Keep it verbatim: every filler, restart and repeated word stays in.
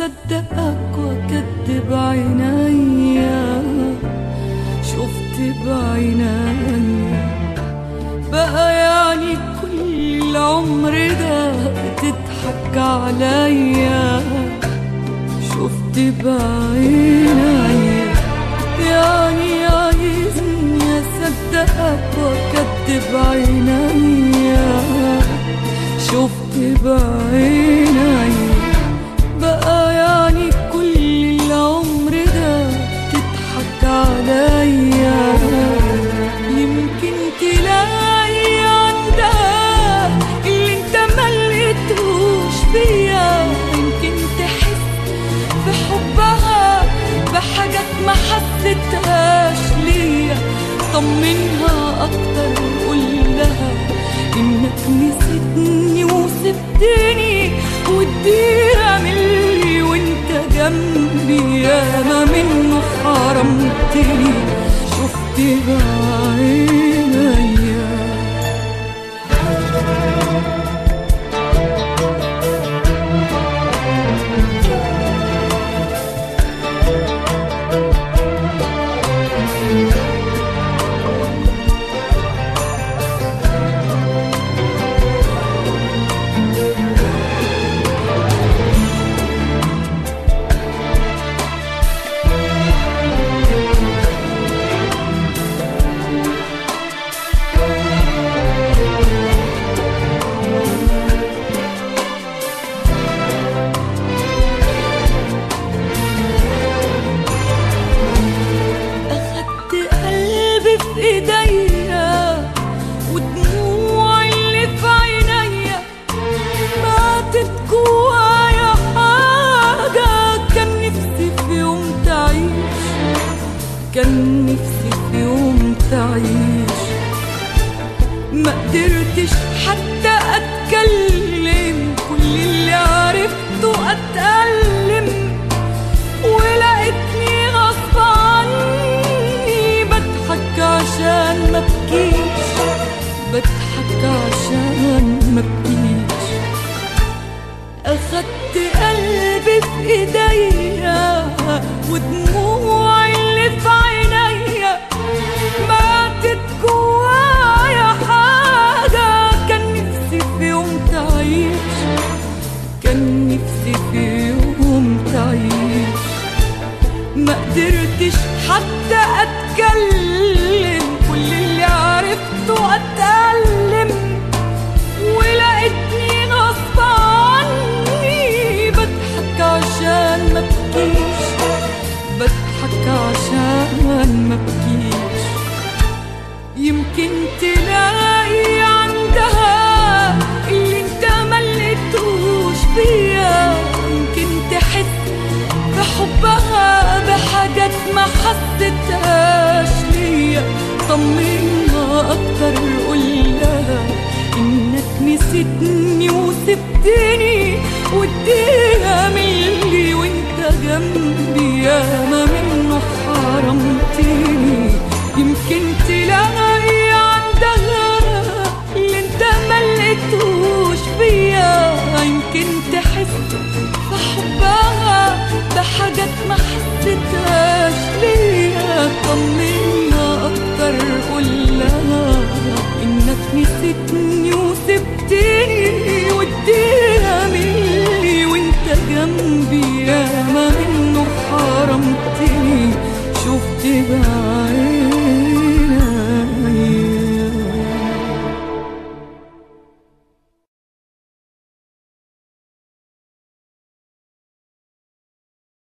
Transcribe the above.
أصدقك وأكدب عينيا، شفت بعينيا بقى يعني كل العمر ده بتضحك عليا، شفت بعينيا يعني عايزني أصدقك وأكدب عينيا، شفت بعينيا بقى يعني كل العمر ده تضحك عليا. يمكن تلاقي عندها اللي انت ملقتوش فيا، يمكن تحس بحبها بحاجات ما حسيتهاش ليا. طمنها اكتر وقولها انك نسيتني وسبتني واديها ملي وانت جنبي، ياما منه حرمتني شفت بعينيا. ايديا ودموع اللي في عينيا ماتت جوايا حاجة كان نفسي في يوم تعيش، كان نفسي في يوم تعيش. ما قدرتش حتى اتكلم، كل اللي عرفته اتألم، ولقيتني غصب عني بضحك عشان ما بكيش، بضحك عشان ما بكيش. اخدت قلبي في ايديا ودموع اللي في عينيا ماتت جوايا حاجة كان نفسي في يوم تعيش، كان نفسي في يوم تعيش. ما قدرتش حتى اتكلم، كل اللي عرفته اتألم، ولقيتني غصب عني بضحك عشان ما بكيش، بضحك عشان ما بكيش. يمكن تلاقي عندها اللي انت ملقتوش فيا، يمكن تحس بحبها بحاجات ما حسيتهاش ليا. طمنها اكتر قولها انك نسيتني وسبتني واديها ملي وانت جنبي، ياما منه حرمتني. يمكن تلاقي عندها اللي انت ملقتوش فيا، يمكن تحس بحبها بحاجات ما حسيتهاش ليا. طمنها اكتر قولها انك نسيتني وسبتني واديها ملي وانت جنبي، ياما منه حرمتني شفت بعيني.